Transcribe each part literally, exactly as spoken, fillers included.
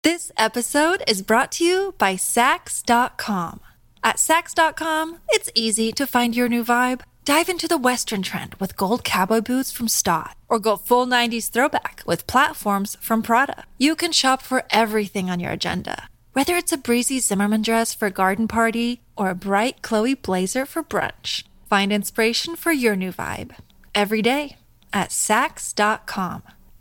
This episode is brought to you by Sax dot com. At Sax dot com, it's easy to find your new vibe. Dive into the Western trend with gold cowboy boots from Stott, or go full nineties throwback with platforms from Prada. You can shop for everything on your agenda, whether it's a breezy Zimmermann dress for a garden party or a bright Chloe blazer for brunch. Find inspiration for your new vibe every day at Sax dot com.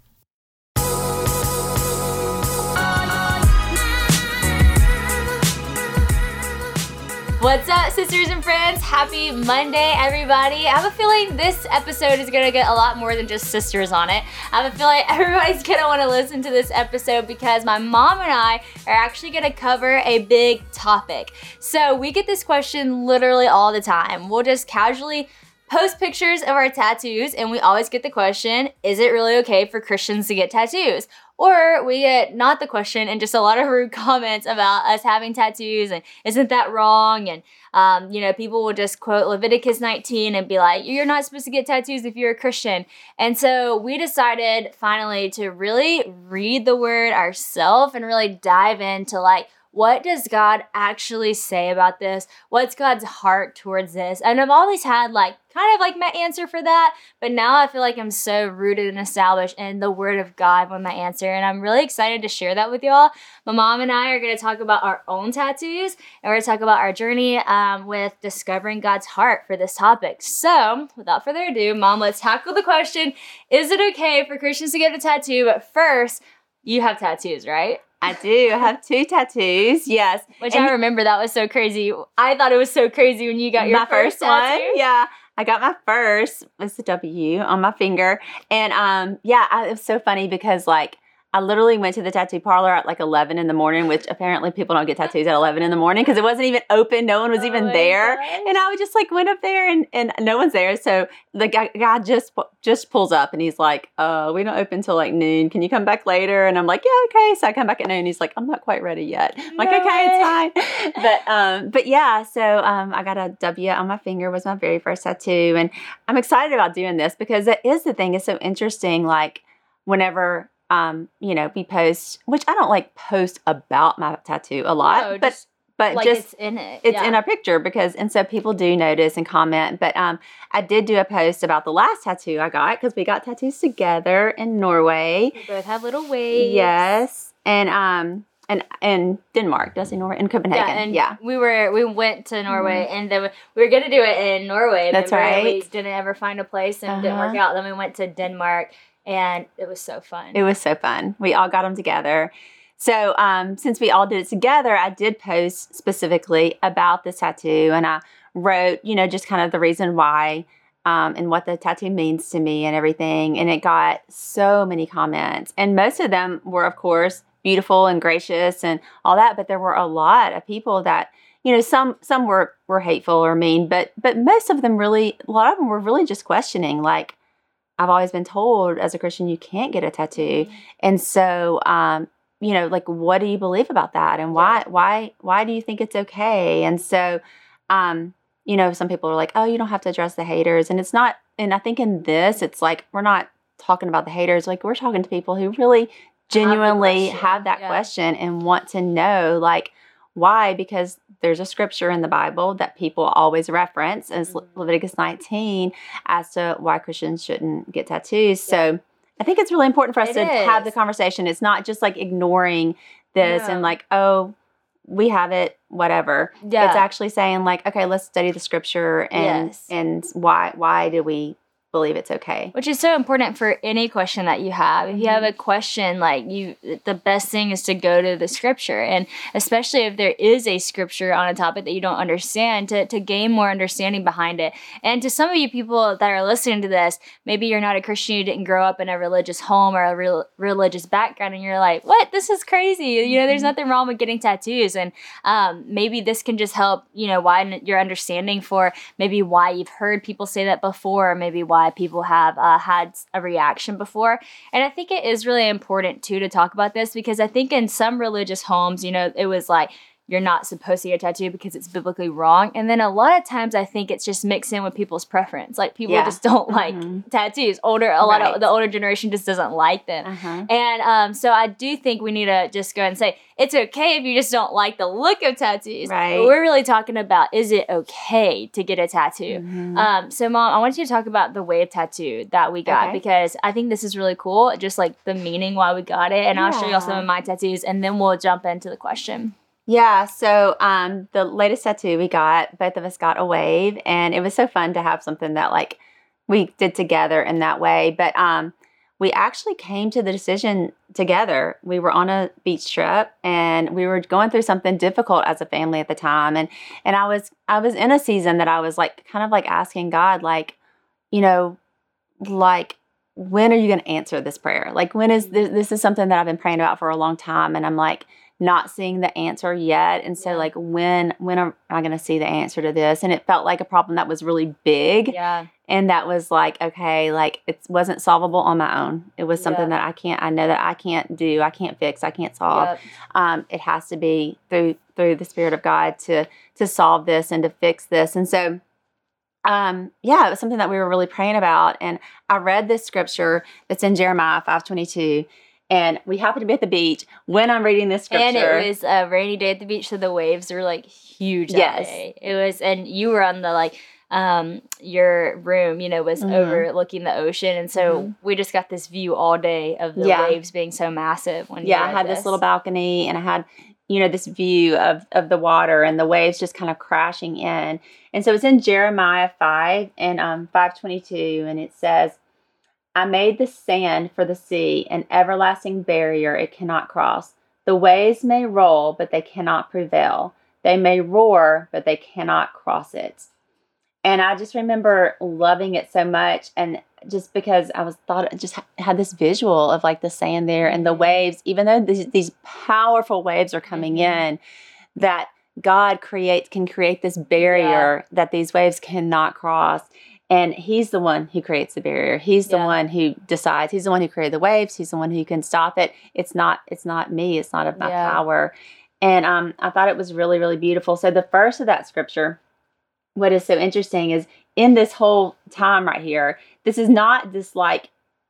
What's up, sisters and friends? Happy Monday, everybody. I have a feeling this episode is gonna get a lot more than just sisters on it. I have a feeling everybody's gonna wanna listen to this episode because my mom and I are actually gonna cover a big topic. So we get this question literally all the time. We'll just casually post pictures of our tattoos and we always get the question, is it really okay for Christians to get tattoos? Or we get not the question and just a lot of rude comments about us having tattoos and isn't that wrong? And, um, you know, people will just quote Leviticus nineteen and be like, you're not supposed to get tattoos if you're a Christian. And so we decided finally to really read the word ourselves and really dive into like, what does God actually say about this? What's God's heart towards this? And I've always had like kind of like my answer for that, but now I feel like I'm so rooted and established in the Word of God with my answer, and I'm really excited to share that with y'all. My mom and I are going to talk about our own tattoos, and we're going to talk about our journey um, with discovering God's heart for this topic. So, without further ado, Mom, let's tackle the question, is it okay for Christians to get a tattoo? But first, you have tattoos, right? I do. I have two tattoos. Yes. Which and I remember that was so crazy. I thought it was so crazy when you got your my first, first one. tattoo. Yeah. I got my first. It's a W on my finger. And um, yeah, I, it was so funny because like I literally went to the tattoo parlor at like eleven in the morning, which apparently people don't get tattoos at eleven in the morning because it wasn't even open. No one was Oh even my there. gosh. And I would just like went up there and, and no one's there. So the guy, guy just just pulls up and he's like, uh, we don't open till like noon. Can you come back later? And I'm like, yeah, okay. So I come back at noon. He's like, I'm not quite ready yet. I'm like, No okay, way. it's fine. But um, but yeah, so um, I got a W on my finger, was my very first tattoo. And I'm excited about doing this because that is the thing. It's so interesting. Like whenever um, you know, we post, which I don't like post about my tattoo a lot, No, but just but like just it's in it. it's yeah. in our picture because, and so people do notice and comment. But um, I did do a post about the last tattoo I got because we got tattoos together in Norway. We both have little waves. Yes, and um, and in Denmark, does he Norway in Copenhagen? Yeah, and yeah. we were we went to Norway, and then we were gonna do it in Norway. That's but we- right. We didn't ever find a place, and it didn't work Uh-huh. out. Then we went to Denmark, and it was so fun. It was so fun. We all got them together. So um, since we all did it together, I did post specifically about this tattoo, and I wrote, you know, just kind of the reason why um, and what the tattoo means to me and everything. And it got so many comments, and most of them were, of course, beautiful and gracious and all that. But there were a lot of people that, you know, some some were were hateful or mean, but but most of them really, a lot of them were really just questioning, like, I've always been told as a Christian you can't get a tattoo. And so, um, you know, like, what do you believe about that? And why, why, why do you think it's okay? And so, um, you know, some people are like, oh, you don't have to address the haters. And it's not, and I think in this, it's like, we're not talking about the haters. Like, we're talking to people who really genuinely question. have that Yeah. question and want to know, like, why? Because there's a scripture in the Bible that people always reference as Le- Mhm. Leviticus nineteen as to why Christians shouldn't get tattoos. So I think it's really important for us It to have the is. conversation. It's not just like ignoring this No. and like, oh, we have it, whatever. Yeah. It's actually saying like, okay, let's study the scripture and Yes. and why why do we believe it's okay? Which is so important for any question that you have. If you have a question, like you, the best thing is to go to the scripture, and especially if there is a scripture on a topic that you don't understand, to, to gain more understanding behind it. And to some of you people that are listening to this, maybe you're not a Christian, you didn't grow up in a religious home or a real religious background, and you're like, what? This is crazy. You know, there's nothing wrong with getting tattoos. And um, maybe this can just help, you know, widen your understanding for maybe why you've heard people say that before, or maybe why people have uh, had a reaction before. And I think it is really important too to talk about this, because I think in some religious homes, you know, it was like, you're not supposed to get a tattoo because it's biblically wrong. And then a lot of times I think it's just mixed in with people's preference. Like people Yeah. just don't like Mhm. tattoos. Older, a lot Right. of the older generation just doesn't like them. Uh-huh. And um, so I do think we need to just go and say, it's okay if you just don't like the look of tattoos. Right. But we're really talking about, is it okay to get a tattoo? Mhm. Um, so Mom, I want you to talk about the wave tattoo that we got, Okay. because I think this is really cool. Just like the meaning why we got it. And I'll show you all some Yeah. of my tattoos, and then we'll jump into the question. Yeah, so um, the latest tattoo we got, both of us got a wave, and it was so fun to have something that like we did together in that way. But um, we actually came to the decision together. We were on a beach trip, and we were going through something difficult as a family at the time, and and I was I was in a season that I was like kind of like asking God, like, you know, like, when are you going to answer this prayer? Like, when is this? This is something that I've been praying about for a long time, and I'm like not seeing the answer yet. And so Yeah. like, when when am I going to see the answer to this? And it felt like a problem that was really big, Yeah. and that was like, okay, like it wasn't solvable on my own. It was something Yeah. that I can't. I know that I can't do. I can't fix. I can't solve. Yep. Um, it has to be through through the Spirit of God to to solve this and to fix this. And so. Um, yeah, it was something that we were really praying about. And I read this scripture that's in Jeremiah five twenty-two, and we happened to be at the beach when I'm reading this scripture. And it was a rainy day at the beach, so the waves were like huge that Yes. day. It was, and you were on the like, um, your room, you know, was Mhm. overlooking the ocean, and so Mhm. we just got this view all day of the Yeah. waves being so massive. When yeah, you I read had this little balcony, and I had, you know, this view of of the water and the waves just kind of crashing in. And so it's in Jeremiah five and um, five twenty-two, and it says, I made the sand for the sea, an everlasting barrier it cannot cross. The waves may roll, but they cannot prevail. They may roar, but they cannot cross it. And I just remember loving it so much, and just because I was thought it just had this visual of like the sand there and the waves, even though these, these powerful waves are coming Mhm. in, that God creates can create this barrier that these waves cannot cross. And he's the one who creates the barrier. He's the Yeah. one who decides. He's the one who created the waves. He's the one who can stop it. It's not it's not me. It's not of my Yeah. power. And um, I thought it was really, really beautiful. So the first of that scripture, what is so interesting is in this whole time right here, this is not this like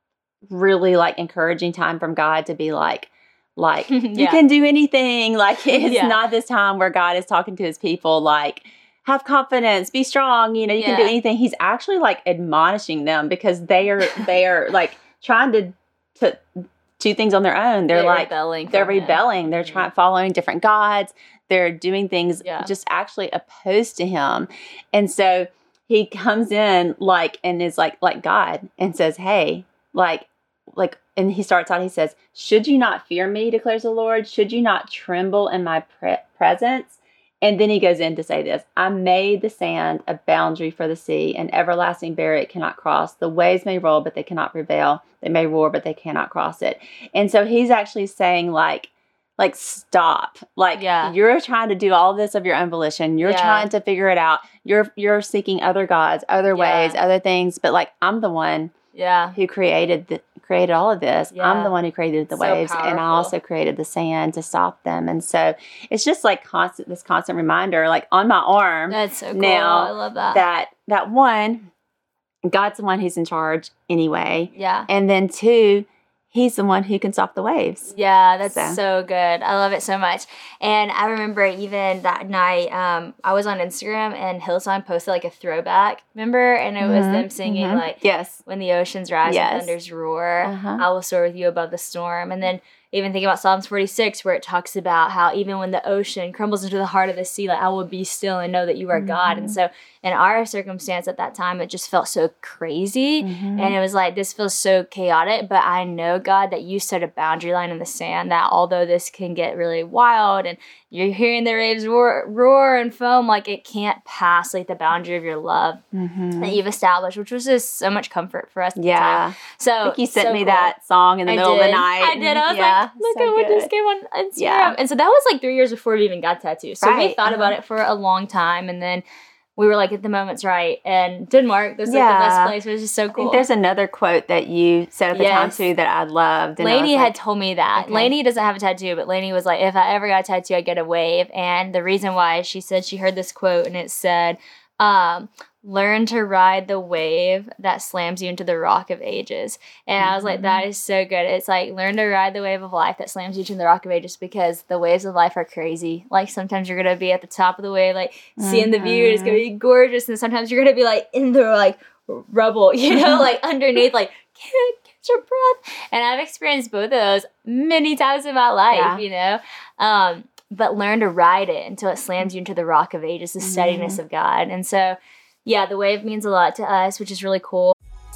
really like encouraging time from God to be like, like you Yeah. can do anything. Like it's Yeah. not this time where God is talking to his people like, have confidence, be strong, you know, you can do Yeah. anything. He's actually like admonishing them because they are they are like trying to to do things on their own. They're, They're like rebelling they're from him. rebelling. They're Mhm. trying following different gods. They're doing things Yeah. just actually opposed to him. And so he comes in like and is like like God and says, "Hey, like like and he starts out he says, "Should you not fear me, declares the Lord? Should you not tremble in my pre- presence?" And then he goes in to say this, I made the sand a boundary for the sea, an everlasting barrier it cannot cross. The waves may roll, but they cannot prevail. They may roar, but they cannot cross it. And so he's actually saying like, like stop. Like Yeah. you're trying to do all this of your own volition. You're Yeah. trying to figure it out. You're you're seeking other gods, other Yeah. ways, other things. But like I'm the one Yeah. who created the created all of this. Yeah. I'm the one who created the So waves, and I powerful. also created the sand to stop them. And so it's just like constant this constant reminder, like on my arm, That's so cool. Now I love that. that that one, God's the one who's in charge anyway, Yeah. and then two, he's the one who can stop the waves. Yeah, that's So. so. good. I love it so much. And I remember even that night, um, I was on Instagram and Hillsong posted like a throwback, remember? And it was Mhm, them singing mhm. like, Yes. when the oceans rise Yes. and thunders roar, Uh-huh. I will soar with you above the storm. And then even think about Psalms forty-six, where it talks about how even when the ocean crumbles into the heart of the sea, like I will be still and know that you are God. And Mhm. so in our circumstance at that time, it just felt so crazy. Mhm. And it was like, this feels so chaotic, but I know, God, that you set a boundary line in the sand that although this can get really wild and you're hearing the waves roar, roar and foam, like it can't pass like the boundary of your love Mhm. that you've established, which was just so much comfort for us at the time. Yeah. So I think you sent so me cool. that song in the I middle did. of the night. I did. I was Yeah, like, look so at what good. just came on Instagram. Yeah. And so that was like three years before we even got tattoos. So we Right, thought about uh-huh. it for a long time. And then we were like, at the moment's right. And Denmark, that's Yeah. like the best place. It was just so I cool. think there's another quote that you said at the Yes. time too that I loved. And I Lainey was had like, told me that. Okay. Lainey doesn't have a tattoo, but Lainey was like, if I ever got a tattoo, I'd get a wave. And the reason why, she said she heard this quote and it said, um, learn to ride the wave that slams you into the rock of ages. And I was like, that is so good. It's like, learn to ride the wave of life that slams you into the rock of ages, because the waves of life are crazy. Like sometimes you're going to be at the top of the wave, like seeing the view, and it's going to be gorgeous. And sometimes you're going to be like in the like rubble, you know, like underneath, like can't catch your breath. And I've experienced both of those many times in my life, Yeah. you know. Um, but learn to ride it until it slams you into the rock of ages, the steadiness Mm-hmm. of God. And so, yeah, the wave means a lot to us, which is really cool.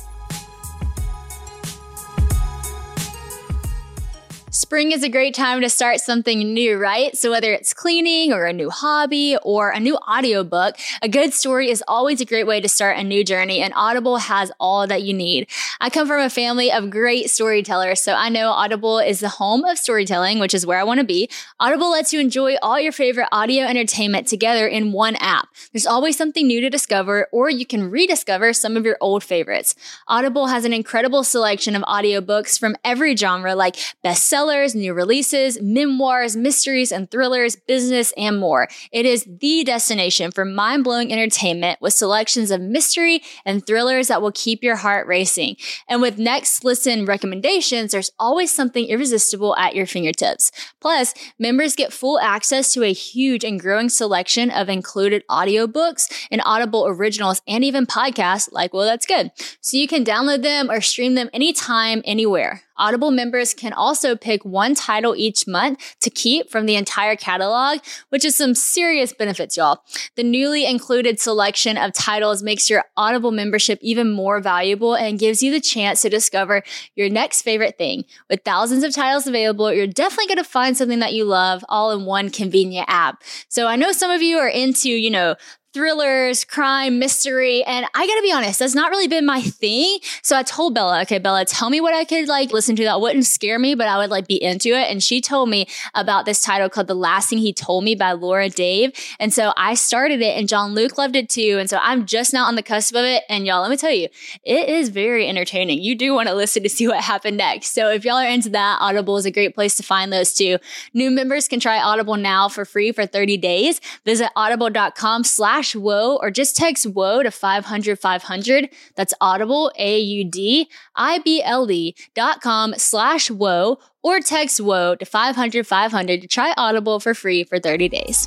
Spring is a great time to start something new, right? So whether it's cleaning or a new hobby or a new audiobook, a good story is always a great way to start a new journey, and Audible has all that you need. I come from a family of great storytellers, so I know Audible is the home of storytelling, which is where I want to be. Audible lets you enjoy all your favorite audio entertainment together in one app. There's always something new to discover, or you can rediscover some of your old favorites. Audible has an incredible selection of audiobooks from every genre, like bestsellers, new releases, memoirs, mysteries and thrillers, business, and more. It is the destination for mind-blowing entertainment with selections of mystery and thrillers that will keep your heart racing. And with Next Listen recommendations, there's always something irresistible at your fingertips. Plus, members get full access to a huge and growing selection of included audiobooks and Audible originals and even podcasts like Well, That's Good. So you can download them or stream them anytime, anywhere. Audible members can also pick one title each month to keep from the entire catalog, which is some serious benefits, y'all. The newly included selection of titles makes your Audible membership even more valuable and gives you the chance to discover your next favorite thing. With thousands of titles available, you're definitely going to find something that you love all in one convenient app. So I know some of you are into, you know, thrillers, crime, mystery, and I gotta be honest, that's not really been my thing. So I told Bella, okay, Bella, tell me what I could like listen to that wouldn't scare me, but I would like be into it. And she told me about this title called The Last Thing He Told Me by Laura Dave. And so I started it, and John Luke loved it too. And so I'm just now on the cusp of it. And y'all, let me tell you, it is very entertaining. You do want to listen to see what happened next. So if y'all are into that, Audible is a great place to find those too. New members can try Audible now for free for thirty days. Visit audible.com slash whoa, or just text whoa to five hundred five hundred. That's Audible, A U D I B L E dot com slash whoa, or text whoa to five hundred five hundred to try Audible for free for thirty days.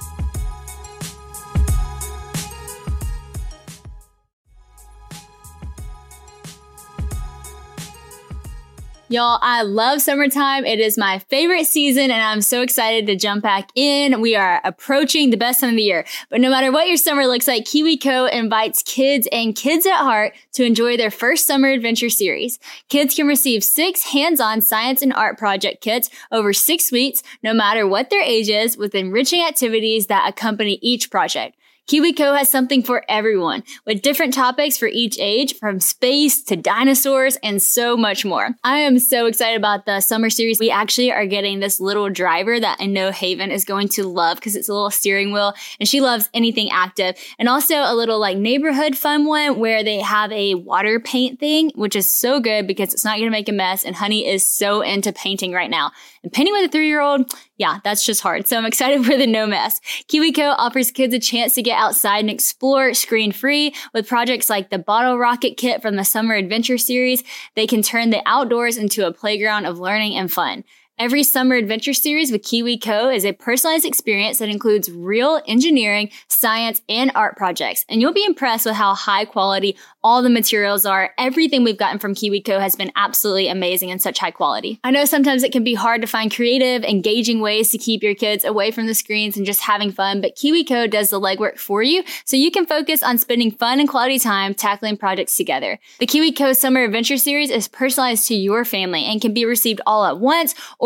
Y'all, I love summertime. It is my favorite season, and I'm so excited to jump back in. We are approaching the best time of the year. But no matter what your summer looks like, KiwiCo invites kids and kids at heart to enjoy their first summer adventure series. Kids can receive six hands-on science and art project kits over six weeks, no matter what their age is, with enriching activities that accompany each project. KiwiCo has something for everyone, with different topics for each age, from space to dinosaurs and so much more. I am so excited about the summer series. We actually are getting this little driver that I know Haven is going to love because it's a little steering wheel and she loves anything active. And also a little like neighborhood fun one where they have a water paint thing, which is so good because it's not going to make a mess. And Honey is so into painting right now. And painting with a three-year-old, yeah, that's just hard. So I'm excited for the no mess. KiwiCo offers kids a chance to get outside and explore screen-free with projects like the Bottle Rocket Kit from the Summer Adventure series. They can turn the outdoors into a playground of learning and fun. Every summer adventure series with KiwiCo is a personalized experience that includes real engineering, science, and art projects. And you'll be impressed with how high quality all the materials are. Everything we've gotten from KiwiCo has been absolutely amazing and such high quality. I know sometimes it can be hard to find creative, engaging ways to keep your kids away from the screens and just having fun, but KiwiCo does the legwork for you so you can focus on spending fun and quality time tackling projects together. The KiwiCo Summer Adventure Series is personalized to your family and can be received all at once or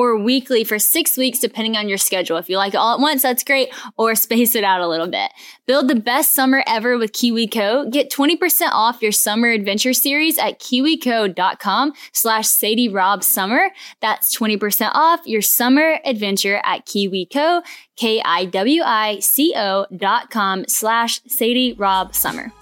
or weekly for six weeks, depending on your schedule. If you like it all at once, that's great, or space it out a little bit. Build the best summer ever with KiwiCo. Get twenty percent off your summer adventure series at kiwico.com slash Sadie Rob Summer. That's twenty percent off your summer adventure at KiwiCo, K-I-W-I-C-O dot com slash Sadie Rob Summer.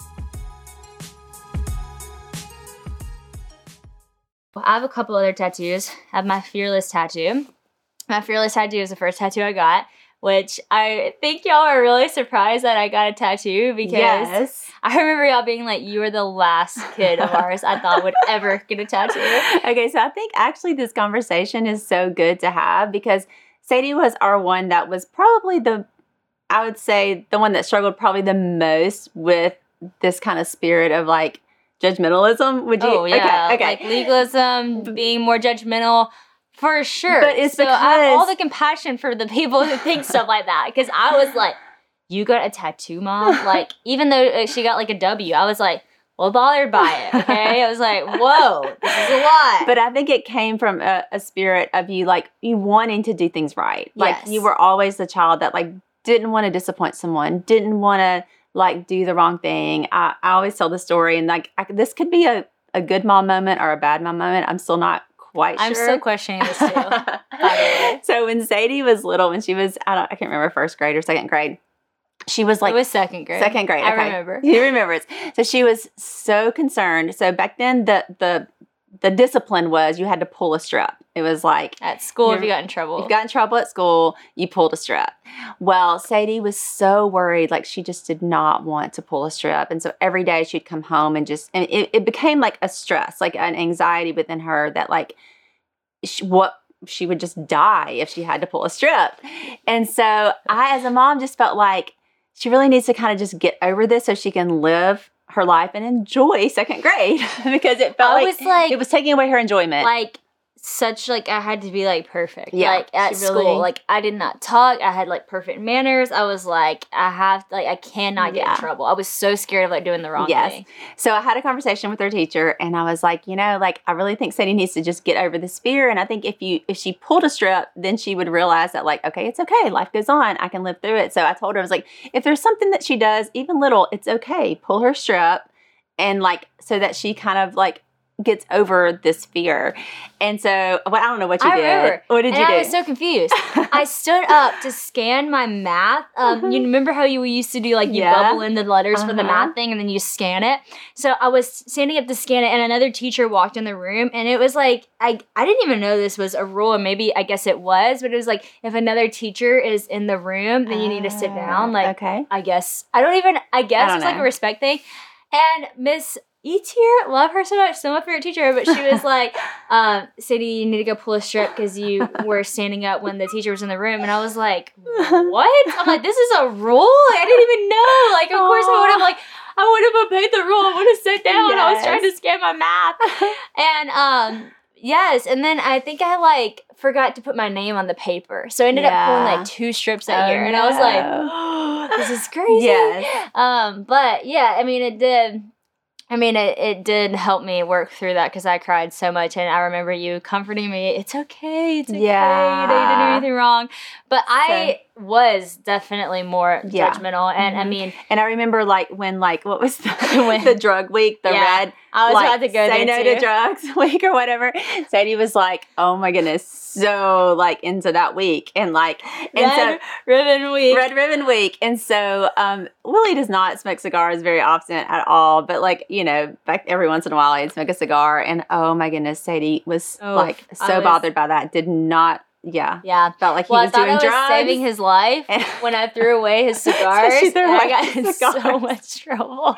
Well, I have a couple other tattoos. I have my Fearless tattoo. My Fearless tattoo is the first tattoo I got, which I think y'all are really surprised that I got a tattoo because Yes. I remember y'all being like, you were the last kid of ours I thought would ever get a tattoo. Okay, so I think actually this conversation is so good to have because Sadie was our one that was probably the, I would say, the one that struggled probably the most with this kind of spirit of like judgmentalism. Would you? Oh, yeah. Okay. okay. Like legalism, being more judgmental. For sure. But it's so I have because- all the compassion for the people who think stuff like that. Because I was like, you got a tattoo, Mom? Like, even though she got like a W, I was like, well bothered by it, okay? I was like, whoa, this is a lot. But I think it came from a, a spirit of you, like, you wanting to do things right. Like, Yes. you were always the child that, like, didn't want to disappoint someone, didn't want to, like, do the wrong thing. I, I always tell the story, and, like, I, this could be a, a good mom moment or a bad mom moment. I'm still not quite I'm sure. still questioning this too, by the way. So when Sadie was little, when she was, I don't, I can't remember, first grade or second grade, she was like, it was second grade. second grade. I okay. remember. You remember it. So she was so concerned. So back then, the the the discipline was you had to pull a strip. It was like At school, if You're- you got in trouble. if you got in trouble at school, you pulled a strip. Well, Sadie was so worried, like she just did not want to pull a strip. And so every day she'd come home and just, and it, it became like a stress, like an anxiety within her that like she, what she would just die if she had to pull a strip. And so I, as a mom, just felt like she really needs to kind of just get over this so she can live her life and enjoy second grade because it felt I like, was like- it was taking away her enjoyment. like, such, like, I had to be, like, perfect. Yeah, like, at she school. really- Like, I did not talk. I had, like, perfect manners. I was like, I have, like, I cannot get Yeah. in trouble. I was so scared of, like, doing the wrong Yes. thing. So I had a conversation with her teacher and I was like, you know, like I really think Sadie needs to just get over this fear. And I think if you if she pulled a strip, then she would realize that like, okay, it's okay. Life goes on. I can live through it. So I told her, I was like, if there's something that she does, even little, it's okay. Pull her strip and like so that she kind of like gets over this fear. And so well, I don't know what you I did. remember. What did and you I do? was so confused. I stood up to scan my math. Um, you remember how you used to do like you Yeah. bubble in the letters for the Uh-huh. math thing and then you scan it? So I was standing up to scan it and another teacher walked in the room and it was like, I, I didn't even know this was a rule and maybe I guess it was, but it was like if another teacher is in the room, then you need to sit down. Like, okay. I guess, I don't even, I guess don't it's like know. a respect thing. And Miss E-tier, love her so much, still my favorite teacher, but she was like, um, Sadie, you need to go pull a strip because you were standing up when the teacher was in the room. And I was like, what? I'm like, this is a rule? Like, I didn't even know. Like, of course I would have like, I would have obeyed the rule. I would have sat down. I was trying to Yes. scan my math. And, um, yes. And then I think I like forgot to put my name on the paper. So I ended up pulling Yeah. like two strips that Oh, year. And I was like, no. oh, this is crazy. Yes. Um, but yeah, I mean, it did. I mean, it, it did help me work through that because I cried so much. And I remember you comforting me. It's okay. It's okay. Yeah. You know, you didn't do anything wrong. But I was definitely more Yeah. judgmental. And I Mhm. mean, And I remember like when like what was the, the drug week, the Yeah. red I was like, about to go say there no too. to drugs week or whatever. Sadie was like, oh my goodness, so like into that week and like and Red Ribbon Week. so Red Ribbon Week. And so um Willie does not smoke cigars very often at all, but like, you know, back every once in a while he'd smoke a cigar and oh my goodness, Sadie was Oh, like I so was- bothered by that. Did not yeah. Yeah. Felt like he Well, I was thought doing I was drugs. saving his life And- when I threw away his cigars. she threw and I away got his in so cigars. much trouble.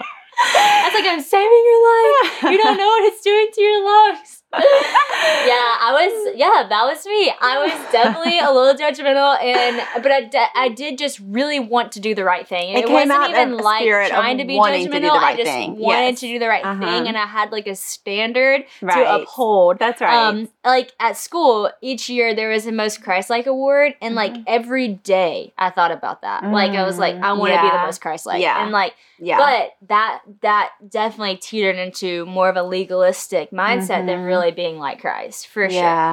I was like, I'm saving your life. You don't know what it's doing to your lungs. yeah, I was, yeah, that was me. I was definitely a little judgmental, and but I, de- I did just really want to do the right thing. And It it, came wasn't out even of a like spirit of trying to be wanting to do judgmental. the right I just thing. wanted Yes. to do the right Uh-huh. thing, and I had like a standard Right. to uphold. That's right. Um, like at school, each year there was a most Christ-like award, and like Mhm. every day I thought about that. Like I was like, I Mm, want to be the yeah. most Christ-like, Yeah. and like, yeah. but that that definitely teetered into more of a legalistic mindset than Mhm. really being like Christ for sure. Yeah.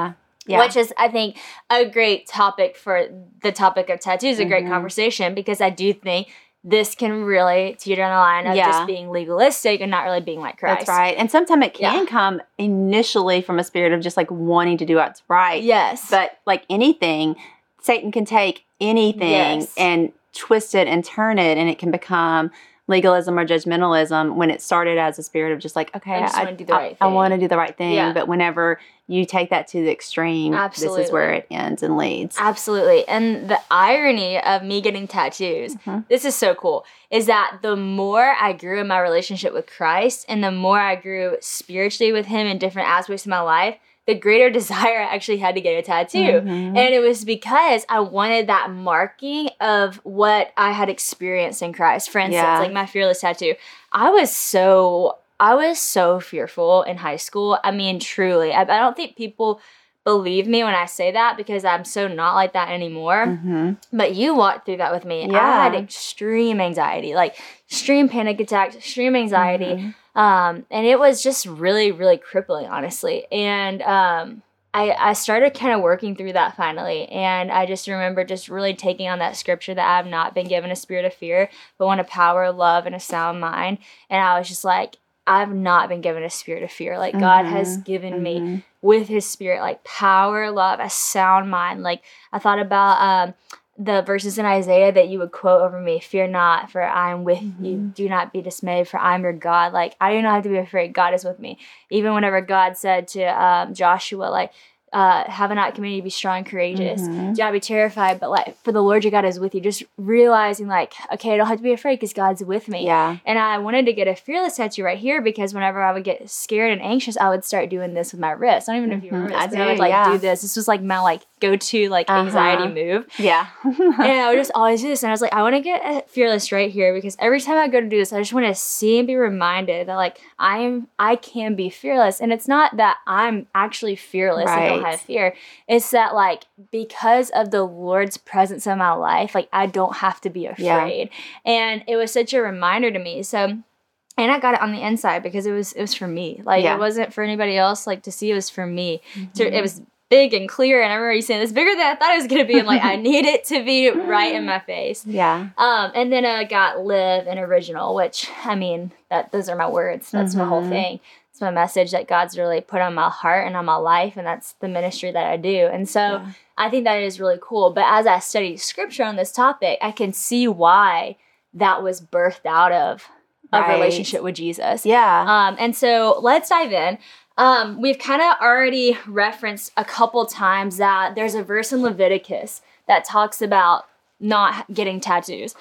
Yeah. Which is, I think, a great topic for the topic of tattoos, a great Mhm. conversation, because I do think this can really teeter on the line of Yeah. just being legalistic and not really being like Christ. That's right. And sometimes it can Yeah. come initially from a spirit of just like wanting to do what's right. Yes. But like anything, Satan can take anything Yes. and twist it and turn it, and it can become legalism or judgmentalism when it started as a spirit of just like, okay, I just I, wanna do the I, right I thing. want to do the right thing. Yeah. But whenever you take that to the extreme, Absolutely. this is where it ends and leads. Absolutely. And the irony of me getting tattoos, Mhm. this is so cool, is that the more I grew in my relationship with Christ and the more I grew spiritually with him in different aspects of my life, the greater desire I actually had to get a tattoo. Mhm. And it was because I wanted that marking of what I had experienced in Christ. For instance, Yeah. like my fearless tattoo. I was so, I was so fearful in high school. I mean, truly. I, I don't think people believe me when I say that because I'm so not like that anymore. Mhm. But you walked through that with me. I Yeah. had extreme anxiety, like extreme panic attacks, extreme anxiety. Mhm. Um, and it was just really, really crippling, honestly. And um, I, I started kind of working through that finally. And I just remember just really taking on that scripture that I have not been given a spirit of fear, but one of power, love, and a sound mind. And I was just like, I've not been given a spirit of fear. Like God has Mhm. given me Mhm. with his spirit, like power, love, a sound mind. Like I thought about um, the verses in Isaiah that you would quote over me, fear not, for I am with you. Mhm. Do not be dismayed, for I'm your God. Like I do not have to be afraid. God is with me. Even whenever God said to um, Joshua, like, uh, have I not commanded you to be strong and courageous? Mhm. Do not be terrified, but like, for the Lord your God is with you. Just realizing like, okay, I don't have to be afraid because God's with me. Yeah. And I wanted to get a fearless tattoo right here because whenever I would get scared and anxious, I would start doing this with my wrist. I don't even know if you Mhm. remember this, I but I would do, like yeah. do this. This was like my like go-to like Uh-huh. anxiety move. Yeah. And I would just always do this. And I was like, I want to get a fearless right here because every time I go to do this, I just want to see and be reminded that like I am, I can be fearless. And it's not that I'm actually fearless and don't Right. have fear. It's that like because of the Lord's presence in my life, like I don't have to be afraid. And it was such a reminder to me. So, and I got it on the inside because it was it was for me. Like Yeah. it wasn't for anybody else. Like to see, it was for me. Mm-hmm. So it was big and clear. And I remember you saying it's bigger than I thought it was gonna be. And like I need it to be right in my face. Yeah. Um, and then I got live and original, which I mean that those are my words. That's my whole Mhm. thing. It's my message that God's really put on my heart and on my life, and that's the ministry that I do. And so Yeah. I think that is really cool. But as I study scripture on this topic, I can see why that was birthed out of a Right. relationship with Jesus. Yeah. Um, and so let's dive in. Um, we've kind of already referenced a couple times that there's a verse in Leviticus that talks about not getting tattoos.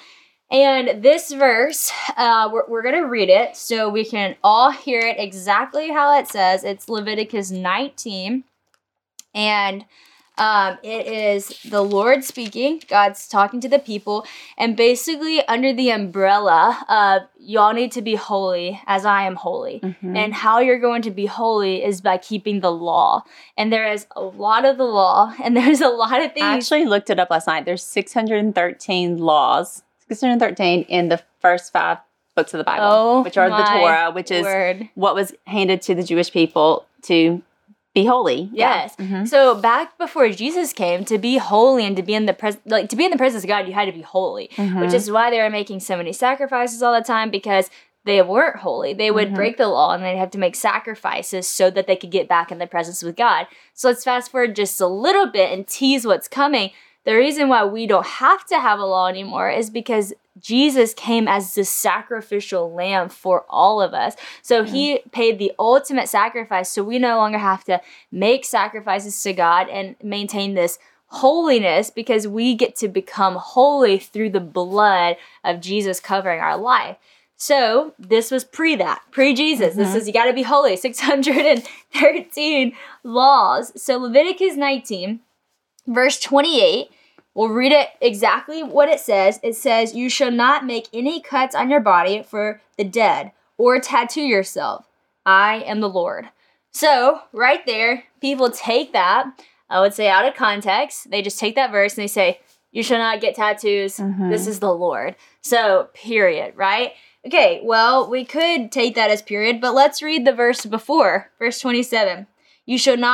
And this verse, uh, we're, we're going to read it so we can all hear it exactly how it says. It's Leviticus nineteen. And um, it is the Lord speaking. God's talking to the people. And basically under the umbrella of y'all need to be holy as I am holy. Mhm. And how you're going to be holy is by keeping the law. And there is a lot of the law. And there's a lot of things. I actually looked it up last night. There's six hundred thirteen laws, six hundred thirteen in the first five books of the Bible, Oh, which are the my Torah, which is word. what was handed to the Jewish people to be holy. Yes. Yeah. Mhm. So back before Jesus came, to be holy and to be in the pres- like to be in the presence of God, you had to be holy, Mhm. which is why they were making so many sacrifices all the time because they weren't holy. They would Mhm. break the law and they'd have to make sacrifices so that they could get back in the presence with God. So let's fast forward just a little bit and tease what's coming. The reason why we don't have to have a law anymore is because Jesus came as the sacrificial lamb for all of us. So he paid the ultimate sacrifice. So we no longer have to make sacrifices to God and maintain this holiness because we get to become holy through the blood of Jesus covering our life. So this was pre that, pre-Jesus. This is, you got to be holy, six hundred thirteen laws. So Leviticus nineteen, verse twenty-eight, we'll read it exactly what it says. It says, you shall not make any cuts on your body for the dead or tattoo yourself. I am the Lord. So right there, people take that, I would say out of context. They just take that verse and they say, you shall not get tattoos. Mhm. This is the Lord. So period, right? Okay, well, we could take that as period, but let's read the verse before, verse twenty-seven. You shall not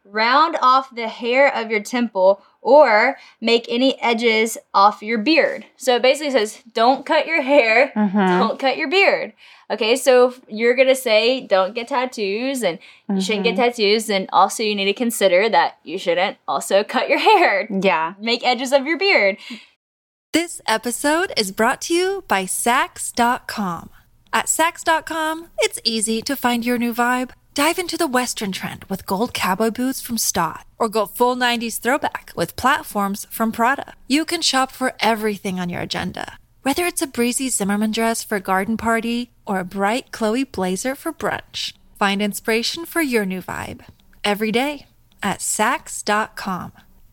round off the hair of your temple, or make any edges off your beard. So it basically says, don't cut your hair, Mm-hmm. don't cut your beard. Okay, so if you're going to say don't get tattoos and you shouldn't get tattoos, then also you need to consider that you shouldn't also cut your hair. Yeah. Make edges of your beard. This episode is brought to you by Sax dot com. At Sax dot com, it's easy to find your new vibe. Dive into the Western trend with gold cowboy boots from Stott, or go full nineties throwback with platforms from Prada. You can shop for everything on your agenda, whether it's a breezy Zimmermann dress for a garden party or a bright Chloe blazer for brunch. Find inspiration for your new vibe every day at Sax dot com.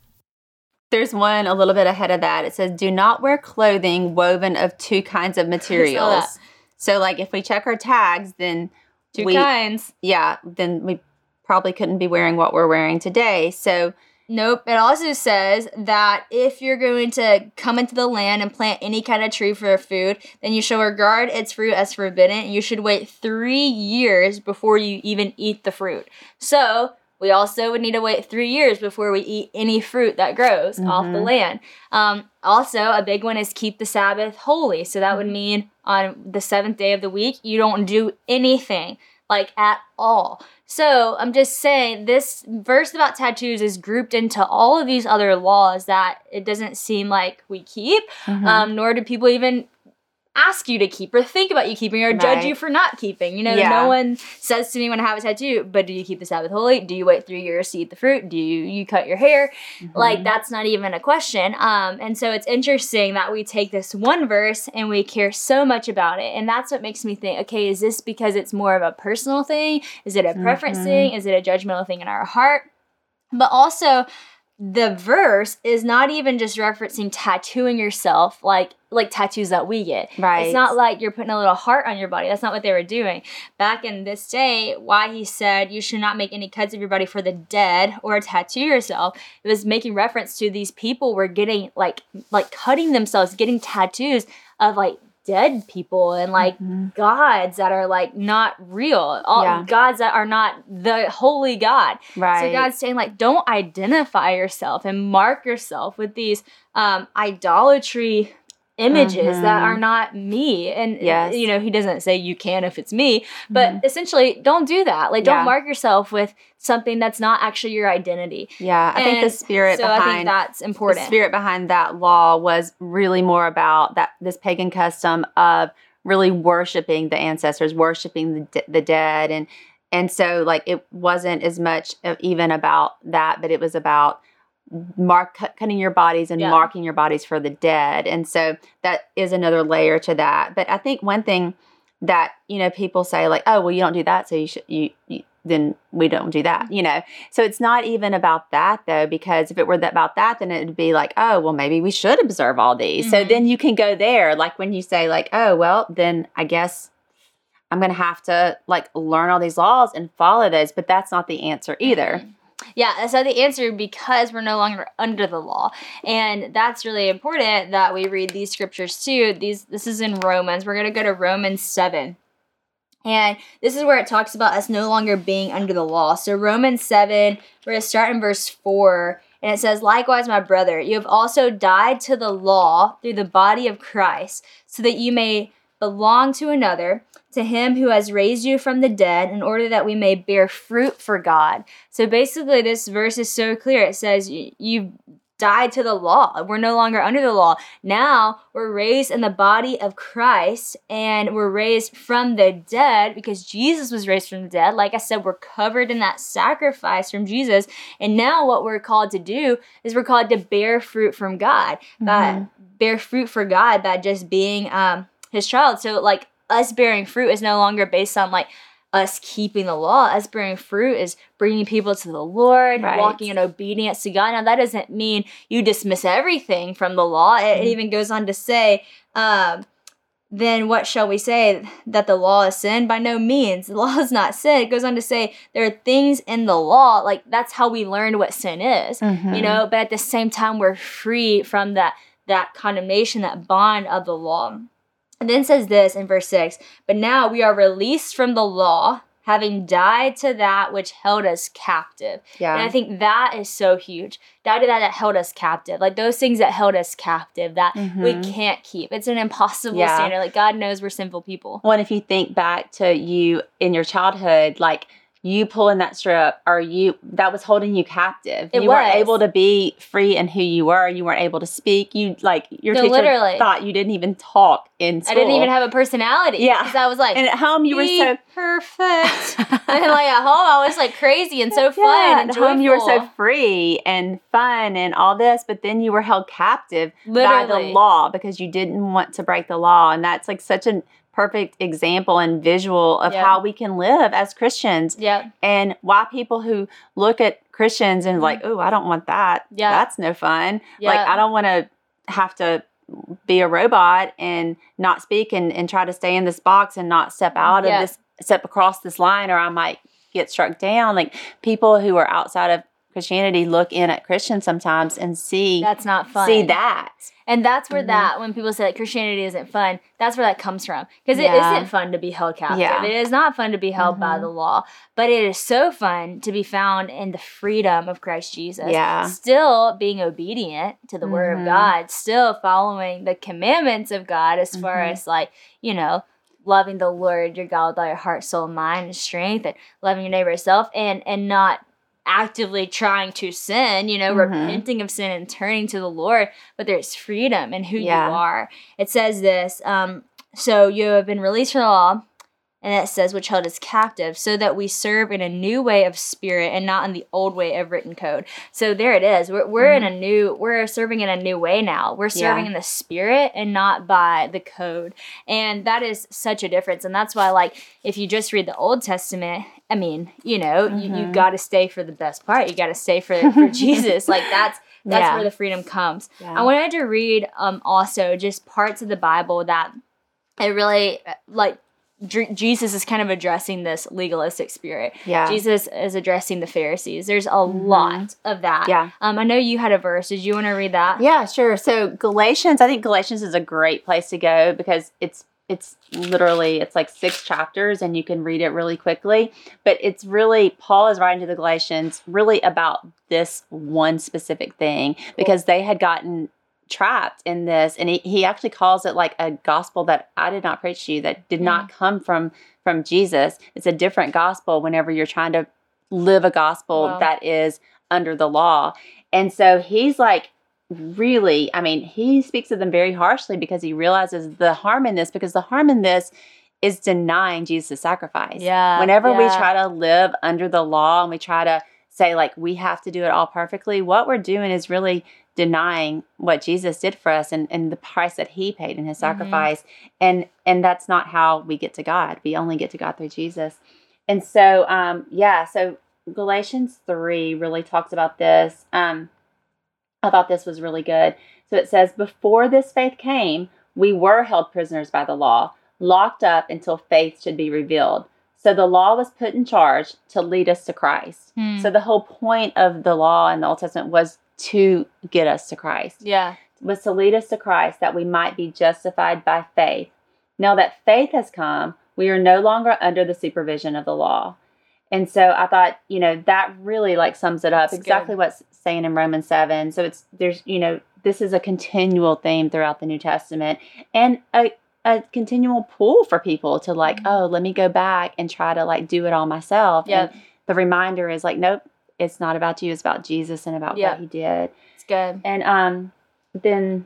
There's one a little bit ahead of that. It says, do not wear clothing woven of two kinds of materials. So, like, if we check our tags, then Two we, kinds. Yeah, then we probably couldn't be wearing what we're wearing today. So, Nope. It also says that if you're going to come into the land and plant any kind of tree for food, then you shall regard its fruit as forbidden. You should wait three years before you even eat the fruit. So we also would need to wait three years before we eat any fruit that grows mm-hmm. off the land. Um, also, a big one is keep the Sabbath holy. So that would mean on the seventh day of the week, you don't do anything, like at all. So I'm just saying this verse about tattoos is grouped into all of these other laws that it doesn't seem like we keep, mm-hmm. um, nor do people even ask you to keep or think about you keeping or judge right. you for not keeping. You know, yeah. no one says to me when I have a tattoo, but do you keep the Sabbath holy? Do you wait three years to eat the fruit? Do you, you cut your hair? Mm-hmm. Like, that's not even a question. Um, and so it's interesting that we take this one verse and we care so much about it. And that's what makes me think, okay, is this because it's more of a personal thing? Is it a preference mm-hmm. thing? Is it a judgmental thing in our heart? But also, the verse is not even just referencing tattooing yourself like like tattoos that we get. Right. It's not like you're putting a little heart on your body. That's not what they were doing. Back in this day, why he said you should not make any cuts of your body for the dead or tattoo yourself, it was making reference to these people were getting like like cutting themselves, getting tattoos of like dead people and like mm-hmm. gods that are like not real, all yeah. gods that are not the holy God. Right. So God's saying like, don't identify yourself and mark yourself with these um, idolatry images mm-hmm. that are not me. And yes. you know, he doesn't say you can if it's me, but mm-hmm. essentially don't do that. Like, don't yeah. mark yourself with something that's not actually your identity. Yeah, I and think the spirit so behind I think that's important. The spirit behind that law was really more about that this pagan custom of really worshiping the ancestors, worshiping the de- the dead, and and so like it wasn't as much of even about that, but it was about mark cut, cutting your bodies and yeah. marking your bodies for the dead. And so that is another layer to that. But I think one thing that, you know, people say like, oh, well, you don't do that, so you should, you, you then we don't do that, you know? So it's not even about that though, because if it were that, about that, then it would be like, oh, well, maybe we should observe all these. Mm-hmm. So then you can go there. Like when you say like, oh, well, then I guess I'm going to have to like learn all these laws and follow those, but that's not the answer either. Mm-hmm. Yeah, that's not the answer because we're no longer under the law. And that's really important that we read these scriptures too. These This is in Romans. We're going to go to Romans seven. And this is where it talks about us no longer being under the law. So Romans seven, we're going to start in verse four. And it says, likewise, my brother, you have also died to the law through the body of Christ, so that you may belong to another, to him who has raised you from the dead, in order that we may bear fruit for God. So basically, this verse is so clear. It says you died to the law. We're no longer under the law. Now we're raised in the body of Christ, and we're raised from the dead because Jesus was raised from the dead. Like I said, we're covered in that sacrifice from Jesus. And now what we're called to do is we're called to bear fruit from God. Mm-hmm. By bear fruit for God by just being um, his child. So like, us bearing fruit is no longer based on like us keeping the law. Us bearing fruit is bringing people to the Lord, right. walking in obedience to God. Now that doesn't mean you dismiss everything from the law. It, mm-hmm. it even goes on to say, um, then what shall we say? That the law is sin? By no means. The law is not sin. It goes on to say there are things in the law, like that's how we learned what sin is, mm-hmm. you know, but at the same time, we're free from that, that condemnation, that bond of the law. And then says this in verse six, but now we are released from the law having died to that which held us captive. Yeah. And I think that is so huge. Died to that that held us captive. Like those things that held us captive that Mhm. we can't keep. It's an impossible Yeah. standard. Like God knows we're sinful people. Well, and if you think back to you in your childhood, like you pulling that strip, or you that was holding you captive. It you was. weren't able to be free in who you were. You weren't able to speak. You like your No, teacher literally. thought you didn't even talk in school. I didn't even have a personality. Yeah. Because I was like, And at home you were "Be so perfect. And like at home I was like crazy and so fun yeah, and at joyful. home you were so free and fun and all this, but then you were held captive by the Literally. law because you didn't want to break the law. And that's like such a perfect example and visual of Yeah. how we can live as Christians. Yep. And why people who look at Christians and like, oh, I don't want that. Yeah. That's no fun. Yeah. Like, I don't want to have to be a robot and not speak and, and try to stay in this box and not step out Yeah. of this, step across this line, or I might get struck down. Like, people who are outside of Christianity look in at Christians sometimes and see That's not fun. see that. And that's where Mhm. that, when people say that Christianity isn't fun, that's where that comes from. Because it Yeah. isn't fun to be held captive. Yeah. It is not fun to be held by Mhm. the law. But it is so fun to be found in the freedom of Christ Jesus. Yeah. Still being obedient to the word Mhm. of God. Still following the commandments of God as far Mhm. as like, you know, loving the Lord your God with all your heart, soul, mind, and strength, and loving your neighbor as self, and, and not actively trying to sin, you know, Mhm. repenting of sin and turning to the Lord, but there's freedom in who Yeah. you are. It says this, um, so you have been released from the law, and it says, which held us captive, so that we serve in a new way of spirit and not in the old way of written code. So there it is. We're, we're in a new, we're serving in a new way now. We're serving Yeah. in the spirit and not by the code. And that is such a difference. And that's why, like, if you just read the Old Testament, I mean, you know, you, you Mhm. got to stay for the best part. You got to stay for, for Jesus. Like, that's, that's Yeah. where the freedom comes. Yeah. I wanted to read um also just parts of the Bible that it really, like, Dr- Jesus is kind of addressing this legalistic spirit. Yeah. Jesus is addressing the Pharisees. There's a Mhm. lot of that. Yeah. Um, I know you had a verse. Did you want to read that? Yeah, sure. So Galatians, I think Galatians is a great place to go because it's it's literally it's like six chapters and you can read it really quickly. But it's really, Paul is writing to the Galatians really about this one specific thing because they had gotten trapped in this, and he, he actually calls it like a gospel that I did not preach to you, that did not come from from Jesus. It's a different gospel whenever you're trying to live a gospel Wow. that is under the law. And so he's like, really, I mean, he speaks to them very harshly because he realizes the harm in this, because the harm in this is denying Jesus' sacrifice. Yeah, Whenever we yeah. try to live under the law and we try to say like we have to do it all perfectly, what we're doing is really denying what Jesus did for us and, and the price that he paid in his sacrifice. And and that's not how we get to God. We only get to God through Jesus. And so, um, yeah, so Galatians three really talks about this. Um, I thought this was really good. So it says, before this faith came, we were held prisoners by the law, locked up until faith should be revealed. So the law was put in charge to lead us to Christ. Hmm. So the whole point of the law in the Old Testament was to get us to Christ, Yeah. was to lead us to Christ that we might be justified by faith. Now that faith has come, we are no longer under the supervision of the law. And so I thought, you know, that really like sums it up. That's exactly good. what's saying in Romans seven. So it's, there's, you know, this is a continual theme throughout the New Testament and a, a continual pull for people to like, Mm-hmm. oh, let me go back and try to like do it all myself. Yep. And the reminder is like, nope, it's not about you. It's about Jesus and about Yep. what he did. It's good. And um, then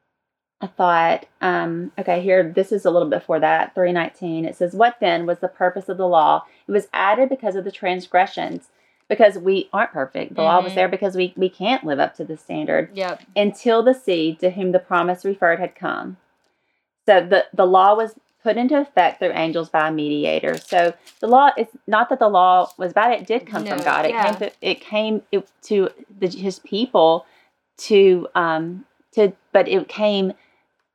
I thought, um, okay, here, this is a little bit before that, three nineteen. It says, what then was the purpose of the law? It was added because of the transgressions, because we aren't perfect. The law was Mhm. there because we, we can't live up to the standard Yep. until the seed to whom the promise referred had come. So the, the law was put into effect through angels by a mediator. So the law, it's not that the law was bad. It did come No, from God. It yeah. came to, it came it, to the, his people to, um, to, but it came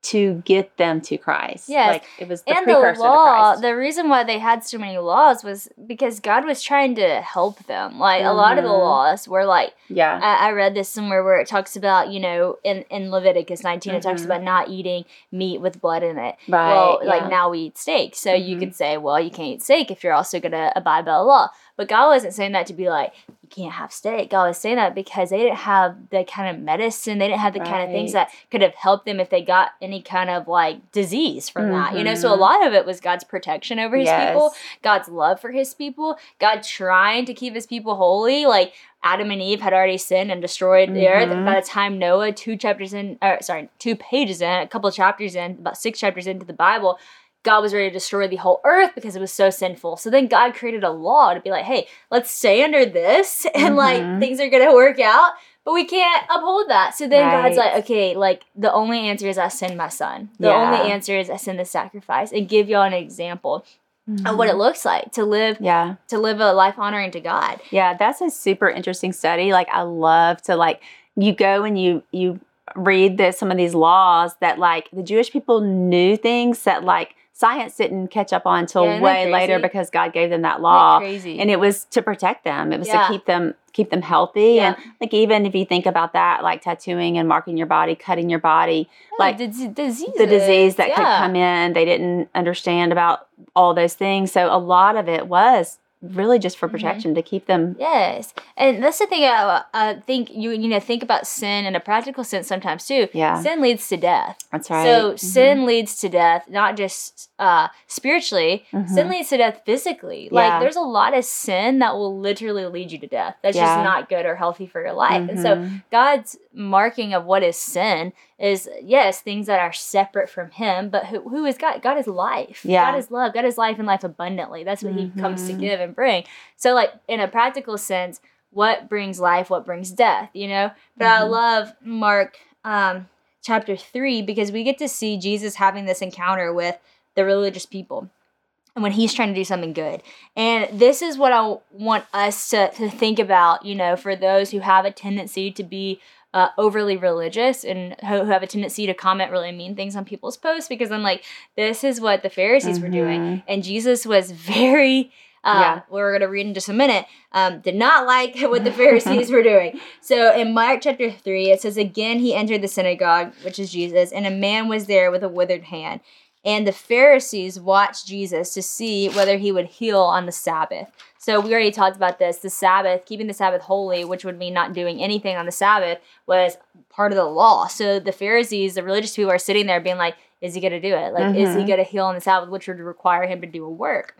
to get them to Christ. Yes. Like it was the and precursor the law, to Christ. the reason why they had so many laws was because God was trying to help them. Like, mm-hmm. a lot of the laws were like, yeah. I, I read this somewhere where it talks about, you know, in, in Leviticus nineteen, mm-hmm. it talks about not eating meat with blood in it. Right. Well, yeah. like now we eat steak. So mm-hmm. you could say, well, you can't eat steak if you're also going to abide by the law. But God wasn't saying that to be like, you can't have steak. God was saying that because they didn't have the kind of medicine, they didn't have the right. kind of things that could have helped them if they got any kind of like disease from mm-hmm. that, you know? So a lot of it was God's protection over his yes. people, God's love for his people, God trying to keep his people holy. Like Adam and Eve had already sinned and destroyed mm-hmm. the earth. By the time Noah, two chapters in, or sorry, two pages in, a couple of chapters in, about six chapters into the Bible, God was ready to destroy the whole earth because it was so sinful. So then God created a law to be like, hey, let's stay under this and mm-hmm. like things are going to work out, but we can't uphold that. So then right. God's like, okay, like the only answer is I send my son. The yeah. only answer is I send the sacrifice and give y'all an example mm-hmm. of what it looks like to live, yeah. to live a life honoring to God. Yeah, that's a super interesting study. Like I love to like, you go and you, you read that some of these laws that like the Jewish people knew things that like science didn't catch up on until yeah, way later because God gave them that law. Crazy? And it was to protect them. It was yeah. to keep them keep them healthy. Yeah. And like even if you think about that, like tattooing and marking your body, cutting your body, yeah, like the d- diseases. the disease that yeah. could come in, they didn't understand about all those things. So a lot of it was really just for protection mm-hmm. to keep them. Yes. And that's the thing I, I think you you know think about sin in a practical sense sometimes too. Yeah. Sin leads to death. That's right. So mm-hmm. sin leads to death, not just uh, spiritually. Mm-hmm. Sin leads to death physically. Yeah. Like there's a lot of sin that will literally lead you to death. That's yeah. just not good or healthy for your life. Mm-hmm. And so God's marking of what is sin is, yes, things that are separate from him, but who, who is God? God is life. Yeah. God is love. God is life and life abundantly. That's what mm-hmm. he comes to give and bring. So like in a practical sense, what brings life, what brings death, you know? But mm-hmm. I love Mark um, chapter three because we get to see Jesus having this encounter with the religious people. And when he's trying to do something good. And this is what I want us to, to think about, you know, for those who have a tendency to be uh, overly religious and who, who have a tendency to comment really mean things on people's posts. Because I'm like, this is what the Pharisees mm-hmm. were doing. And Jesus was very, uh, yeah. we're going to read in just a minute, um, did not like what the Pharisees were doing. So in Mark chapter three, it says, again, he entered the synagogue, which is Jesus, and a man was there with a withered hand. And the Pharisees watched Jesus to see whether he would heal on the Sabbath. So we already talked about this. The Sabbath, keeping the Sabbath holy, which would mean not doing anything on the Sabbath, was part of the law. So the Pharisees, the religious people, are sitting there being like, is he going to do it? Like, mm-hmm. is he going to heal on the Sabbath, which would require him to do a work?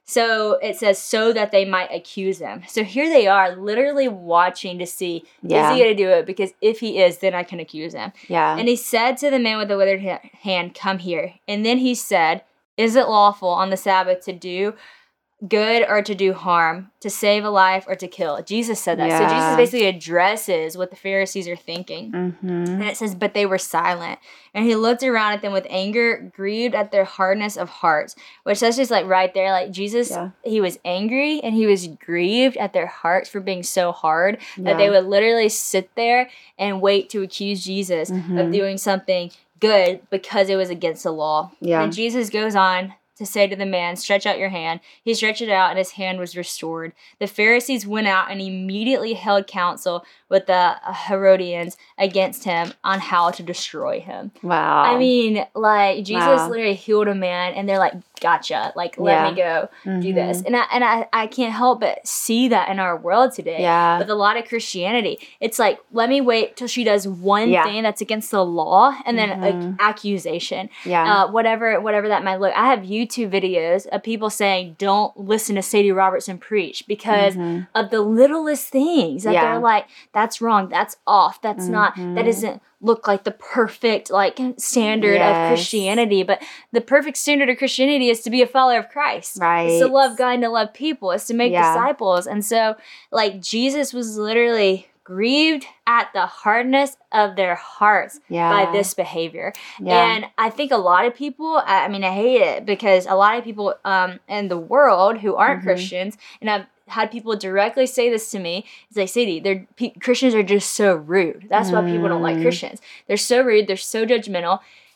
So it says, so that they might accuse him. So here they are literally watching to see, yeah. is he going to do it? Because if he is, then I can accuse him. Yeah. And he said to the man with the withered ha- hand, come here. And then he said, is it lawful on the Sabbath to do good or to do harm, to save a life or to kill? Jesus said that. Yeah. So Jesus basically addresses what the Pharisees are thinking. Mm-hmm. And it says, but they were silent. And he looked around at them with anger, grieved at their hardness of hearts, which that's just like right there. Like Jesus, yeah. he was angry and he was grieved at their hearts for being so hard yeah. that they would literally sit there and wait to accuse Jesus mm-hmm. of doing something good because it was against the law. Yeah. And Jesus goes on to say to the man, stretch out your hand. He stretched it out, and his hand was restored. The Pharisees went out and immediately held counsel with the Herodians against him on how to destroy him. Wow. I mean, like, Jesus wow. literally healed a man, and they're like, gotcha. Like, let yeah. me go mm-hmm. do this. And I and I, I can't help but see that in our world today. Yeah. With a lot of Christianity. It's like, let me wait till she does one yeah. thing that's against the law, and then mm-hmm. an accusation. Yeah. Uh, whatever, whatever that might look. I have YouTube videos of people saying, don't listen to Sadie Robertson preach because mm-hmm. of the littlest things that yeah. they're like, that's wrong, that's off, that's mm-hmm. not, that doesn't look like the perfect like standard yes. of Christianity. But the perfect standard of Christianity is to be a follower of Christ. Right. It's to love God and to love people. It's to make yeah. disciples. And so like Jesus was literally grieved at the hardness of their hearts yeah. by this behavior. Yeah. And I think a lot of people, I, I mean, I hate it because a lot of people um, in the world who aren't mm-hmm. Christians, and I've had people directly say this to me, it's like, Sadie, they're, P- Christians are just so rude. That's mm. why people don't like Christians. They're so rude. They're so judgmental.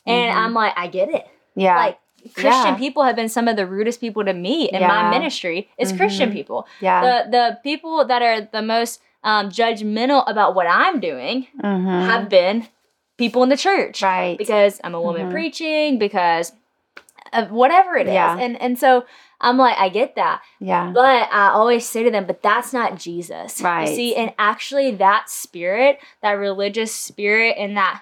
And Mm-hmm. I'm like, I get it. Yeah. Like, Christian Yeah. people have been some of the rudest people to meet in Yeah. my ministry. It's Mhm. Christian people. Yeah. The the people that are the most um, judgmental about what I'm doing Mm-hmm. have been people in the church. Right. Because I'm a woman Mhm. preaching, because of whatever it is. Yeah. And and so I'm like, I get that. Yeah. But I always say to them, but that's not Jesus. Right. You see, and actually that spirit, that religious spirit and that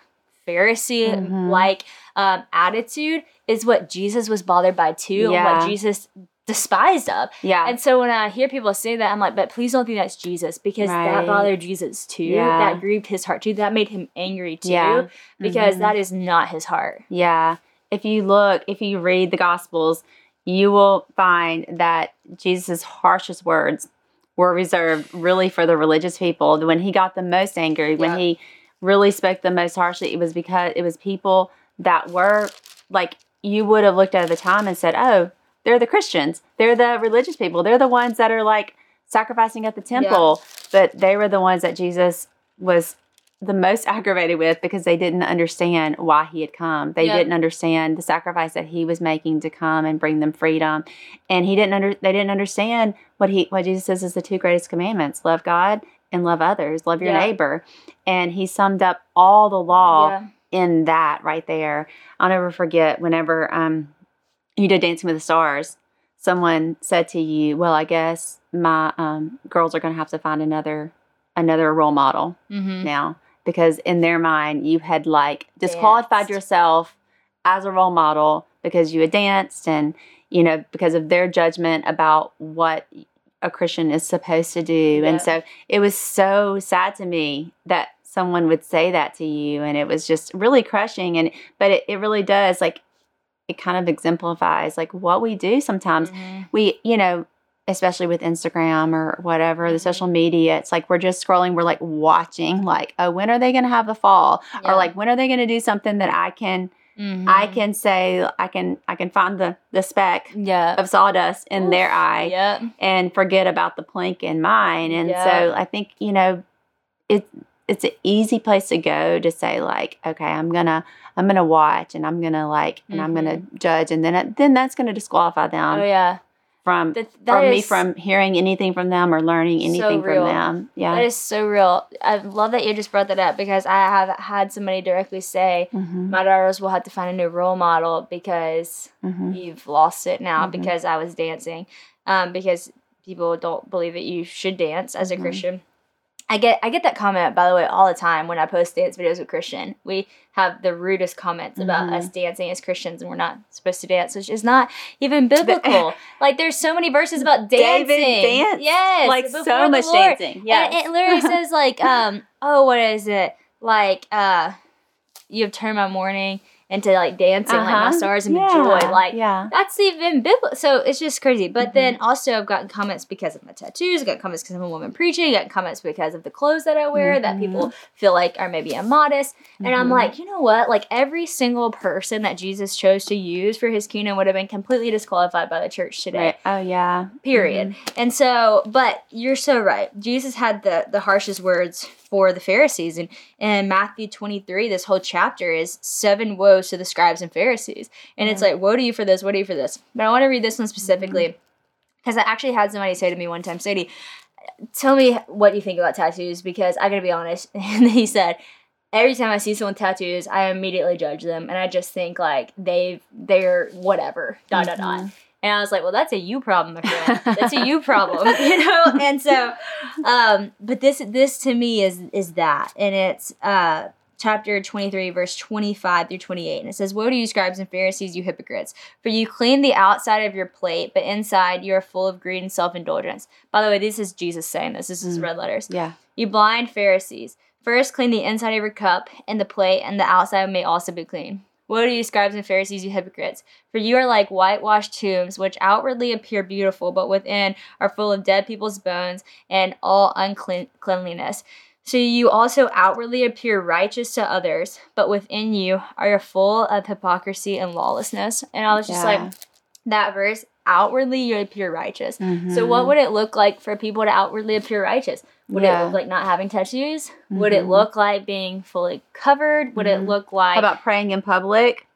Mhm. Pharisee-like um, attitude is what Jesus was bothered by too, and Yeah. what Jesus despised of. Yeah. And so when I hear people say that, I'm like, but please don't think that's Jesus, because Right. that bothered Jesus too. Yeah. That grieved his heart too. That made him angry too, Yeah. because Mhm. that is not his heart. Yeah. If you look, if you read the Gospels, you will find that Jesus' harshest words were reserved really for the religious people. When he got the most angry, when Yeah. he really spoke the most harshly, it was because it was people that were like, you would have looked at the time and said, oh, they're the Christians. They're the religious people. They're the ones that are like sacrificing at the temple. But they were the ones that Jesus was the most aggravated with, because they didn't understand why he had come. They Yeah. didn't understand the sacrifice that he was making to come and bring them freedom. And he didn't under they didn't understand what he what Jesus says is the two greatest commandments: love God and love others, love your Yeah. neighbor. And he summed up all the law Yeah. in that right there. I'll never forget whenever um you did Dancing with the Stars, someone said to you, well, I guess my um, girls are going to have to find another another role model Mm-hmm. now, because in their mind you had like disqualified Danced. yourself as a role model because you had danced, and you know, because of their judgment about what a Christian is supposed to do. Yeah. And so it was so sad to me that someone would say that to you, and it was just really crushing. And but it, it really does, like, it kind of exemplifies like what we do sometimes. Mhm. We, you know, especially with Instagram or whatever, the Mhm. social media, it's like we're just scrolling, we're like watching, like, oh, when are they going to have the fall? Yeah. Or like, when are they going to do something that I can Mhm. I can say I can I can find the the speck Yeah. of sawdust in Oof. their eye Yep. and forget about the plank in mine. And Yeah. so I think, you know, it it's an easy place to go to say like, okay, I'm gonna I'm gonna watch, and I'm gonna like and I'm gonna judge, and then it, then that's gonna disqualify them Oh yeah. from That, from that me is- from hearing anything from them or learning So anything real. from them. Yeah. That is so real. I love that you just brought that up, because I have had somebody directly say, Mhm. my daughters will have to find a new role model because Mhm. you've lost it now Mhm. because I was dancing. Um, because people don't believe that you should dance as a Mhm. Christian. I get I get that comment, by the way, all the time when I post dance videos with Christian. We have the rudest comments about Mhm. us dancing as Christians, and we're not supposed to dance, which is not even biblical. Like, there's so many verses about dancing. David danced? Yes, Like, before so the much Lord. dancing. Yes. And it literally says like, um, oh, what is it? Like, uh, you have turned my morning into like dancing, like my Uh-huh. stars and Yeah. joy. Like, Yeah. that's even biblical. So it's just crazy. But Mhm. then also I've gotten comments because of my tattoos. I've gotten comments because I'm a woman preaching. I've gotten comments because of the clothes that I wear that Mhm. people feel like are maybe immodest. And I'm Mhm. like, you know what? Like, every single person that Jesus chose to use for his kingdom would have been completely disqualified by the church today. Right. Oh yeah. Period. And so, but you're so right. Jesus had the the harshest words for the Pharisees. And in Matthew twenty-three, this whole chapter is seven woes to the scribes and Pharisees. And it's like, woe to you for this, woe to you for this. But I want to read this one specifically because I actually had somebody say to me one time, Sadie, tell me what you think about tattoos, because I gotta be honest. And he said, every time I see someone with tattoos, I immediately judge them, and I just think like they they're whatever, dot dot dot. And I was like, well, that's a you problem, my friend. That's a you problem, you know. And so, um, but this this to me is is that, and it's uh. chapter twenty-three, verse twenty-five through twenty-eight. And it says, woe to you, scribes and Pharisees, you hypocrites, for you clean the outside of your plate, but inside you are full of greed and self-indulgence. By the way, this is Jesus saying this. This is Mm. red letters. Yeah. You blind Pharisees, first clean the inside of your cup and the plate, and the outside may also be clean. Woe to you, scribes and Pharisees, you hypocrites, for you are like whitewashed tombs, which outwardly appear beautiful, but within are full of dead people's bones and all uncleanliness. So you also outwardly appear righteous to others, but within you are full of hypocrisy and lawlessness. And I was just Yeah. like, that verse, outwardly you appear righteous. So Mhm. what would it look like for people to outwardly appear righteous? Would Yeah. it look like not having tattoos? Would it Mhm. look like being fully covered? Would it Mhm. look like... How about praying in public?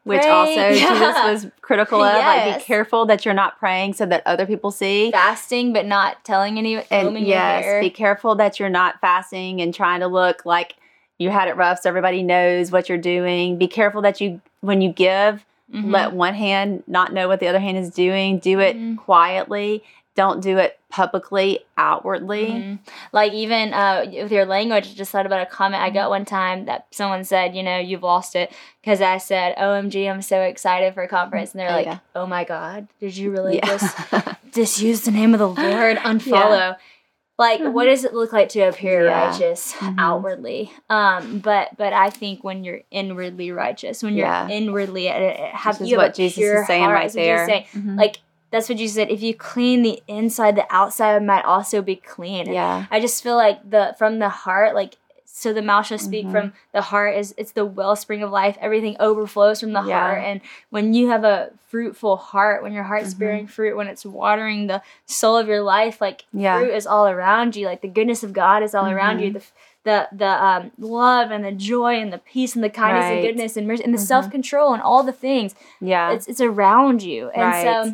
which Pray. also Yeah. Jesus was critical of. Like, Yes. be careful that you're not praying so that other people see. Fasting, but not telling anyone. And yes, your hair. be careful that you're not fasting and trying to look like you had it rough so everybody knows what you're doing. Be careful that you, when you give, Mhm. let one hand not know what the other hand is doing. Do it Mhm. quietly. Don't do it publicly, outwardly. Mhm. Like even uh, with your language, I just thought about a comment I got one time that someone said, you know, you've lost it because I said, O M G, I'm so excited for a conference. And they're Oh, like, yeah. oh my God, did you really Yeah. just disuse the name of the Lord? Unfollow. Like, Mhm. what does it look like to appear Yeah. righteous Mhm. outwardly? Um, but but I think when you're inwardly righteous, when you're Yeah. inwardly, uh, have This is you have what a Jesus pure is saying heart, right that's what Jesus there. is saying. Mhm. Like, that's what you said. If you clean the inside, the outside might also be clean. Yeah. I just feel like the from the heart, like so the mouth shall speak Mhm. from the heart is it's the wellspring of life. Everything overflows from the Yeah. heart. And when you have a fruitful heart, when your heart's Mhm. bearing fruit, when it's watering the soul of your life, like Yeah. fruit is all around you. Like the goodness of God is all around you. Mhm. The the the um love and the joy and the peace and the kindness and Right. goodness and mercy and the Mhm. self control and all the things. Yeah. It's it's around you. And Right. so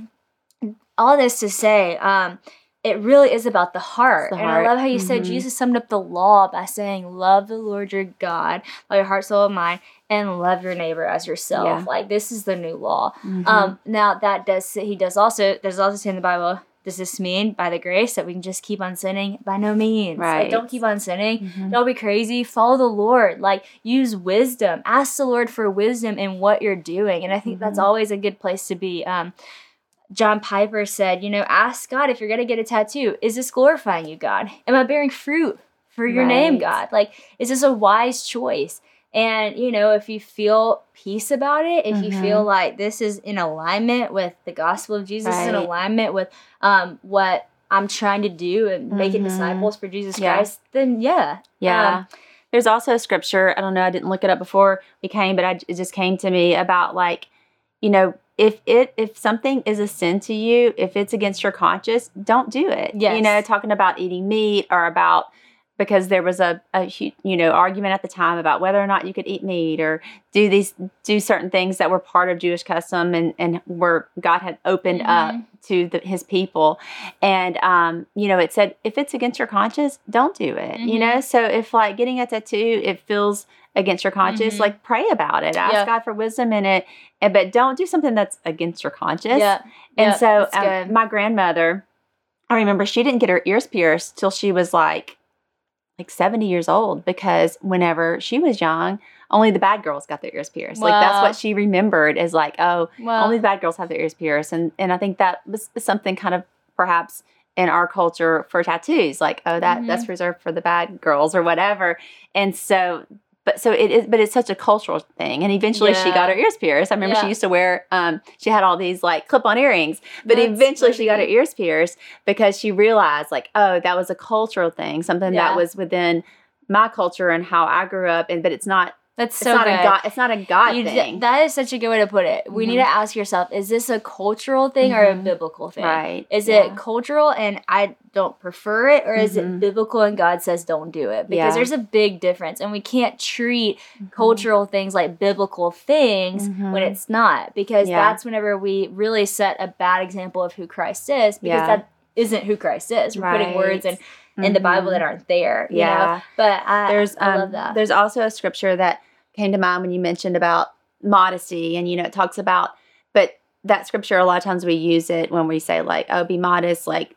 all this to say, um, it really is about the heart. the and heart. I love how you said Mhm. Jesus summed up the law by saying, love the Lord your God, by your heart, soul, and mind, and love your neighbor as yourself. Yeah. Like, this is the new law. Mhm. Um, now, that does, he does also, there's also say in the Bible, does this mean by the grace that we can just keep on sinning? By no means. Like, Right. don't keep on sinning. Mhm. Don't be crazy. Follow the Lord. Like, use wisdom. Ask the Lord for wisdom in what you're doing. And I think that's Mhm. always a good place to be. Um, John Piper said, you know, ask God if you're going to get a tattoo. Is this glorifying you, God? Am I bearing fruit for your name, Right. God? Like, is this a wise choice? And, you know, if you feel peace about it, if you Mhm. feel like this is in alignment with the gospel of Jesus, in Right. alignment with um, what I'm trying to do and making Mhm. disciples for Jesus Yeah. Christ, then yeah. Yeah. Um, There's also a scripture, I don't know, I didn't look it up before we came, but I, it just came to me about like, you know, if it if something is a sin to you, if it's against your conscience, don't do it. Yes. You know, talking about eating meat or about because there was a, a hu- you know argument at the time about whether or not you could eat meat or do these do certain things that were part of Jewish custom and and where God had opened Mhm. up to the, his people, and um you know it said if it's against your conscience, don't do it. You Mhm. know, so if like getting a tattoo, it feels against your conscience, Mhm. like pray about it, ask Yeah. God for wisdom in it, and but don't do something that's against your conscience. Yeah. And Yeah, so that's um, good. my grandmother, I remember she didn't get her ears pierced till she was like like seventy years old, because whenever she was young, only the bad girls got their ears pierced. Like that's Wow. what she remembered as like, oh, Wow. only the bad girls have their ears pierced. And and I think that was something kind of perhaps in our culture for tattoos, like, oh, that Mhm. that's reserved for the bad girls or whatever. And so But so it is, but it's such a cultural thing. And eventually she got her Yeah. ears pierced. I remember Yeah. she used to wear, um, she had all these like clip-on earrings, but That's eventually she got her funny. ears pierced because she realized like, oh, that was a cultural thing, something Yeah. that was within my culture and how I grew up. And, but it's not, That's it's so not good. a God, it's not a God You- thing. that is such a good way to put it. We need Mhm. to ask yourself, is this a cultural thing or a Mhm. biblical thing? Right. Is Yeah. it cultural and I don't prefer it, or is Mhm. it biblical and God says don't do it? Because Yeah. there's a big difference, and we can't treat Mhm. cultural things like biblical things Mhm. when it's not, because Yeah. that's whenever we really set a bad example of who Christ is, because Yeah. that isn't who Christ is. We're putting words in, Right. in the Bible Mhm. that aren't there, you Yeah. know? But I, There's I um, love that. there's also a scripture that came to mind when you mentioned about modesty, and you know it talks about, but that scripture a lot of times we use it when we say like, oh, be modest, like